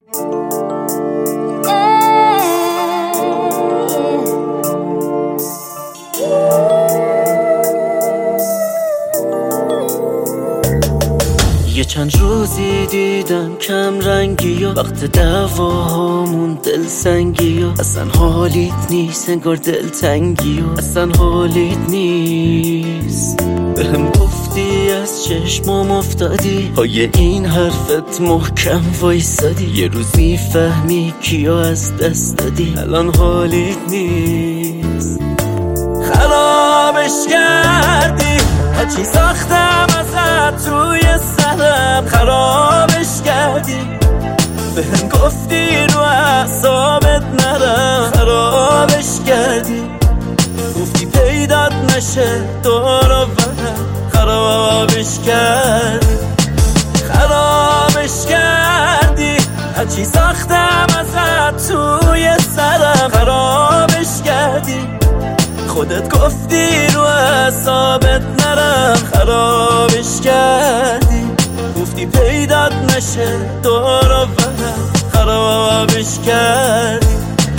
یه چند روزی دیدم کم رنگی و وقت دعواهامون دلسنگی و اصلا حالیت نیست، انگار دلتنگی و اصلا حالیت نیست. بهم گفتی از چشمام افتادی، پای این حرفت محکم وایسادی. یه روز میفهمی کیو از دست دادی، الان حالیت نیست. خرابش کردی هرچی ساختم ازت توی سرم، خرابش کردی. بهم گفتی رو اعصابت نرم، خرابش کردی. گفتی پیدات نشه دور و برم، خرابش کردی. خرابش کردی هرچی ساختم ازت توی سرم، خرابش کردی. خودت گفتی رو اعصابت نرم، خرابش کردی. گفتی پیدات نشه دور و برم، خرابش کردی.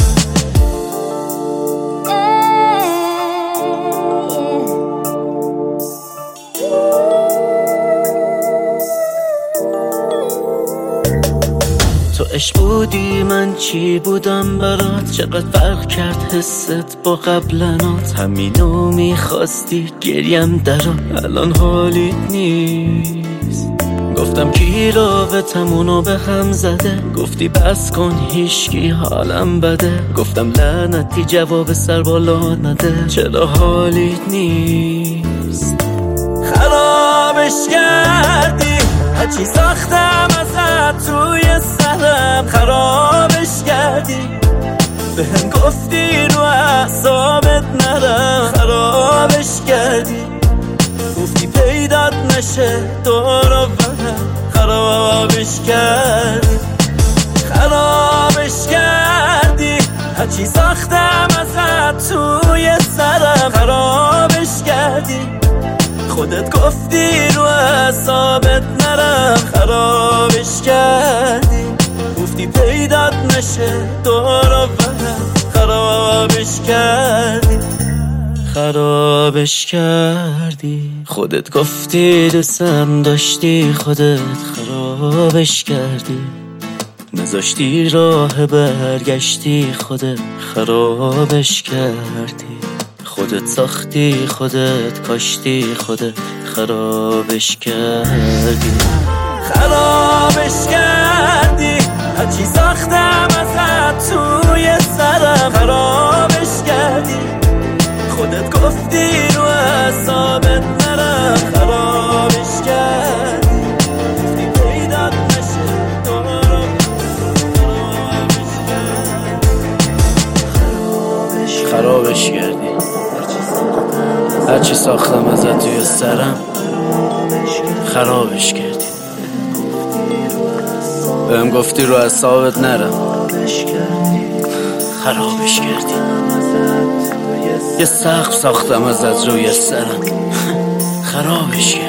تو عشق بودی من چی بودم برات، چقدر فرق کرد حست با قبلنات. همینو میخواستی گریم درات، الان حالیت نیست. گفتم کی رابطمونو به هم زده، گفتی بس کن هیچکی حالم بده. گفتم لعنتی جواب سر بالا نده، چرا حالیت نیست. خرابش کردی هرچی ساختم ازت توی سرم، خرابش کردی. بهم گفتی رو اعصابت نرم، خرابش کردی. گفتی پیدات نشه دور و برم، خرابش کردی. خرابش کردی هرچی ساختم ازت توی سرم، خرابش کردی. خودت گفتی رو اعصابت نرم، خرابش کردی. گفتی پیدات نشه دور و برم، خرابش کردی. خرابش کردی. خودت گفتی دوستم داشتی، خودت خرابش کردی. نذاشتی راه برگشتی، خودت خرابش کردی. خودت ساختی، خودت کاشتی، خودت خرابش کردی. خرابش کردی هرچی ساختم ازت توی سرم، خرابش کردی. خودت گفتی رو اعصابت نرم، خرابش کردی. گفتی پیدات نشه دور و خرابش کردی. هرچی ساختم ازت توی سرم، خرابش کردی. بهم گفتی رو اعصابت نرم، خرابش کردی. یه سقف ساختم ازت روی سرم، خرابش کردی.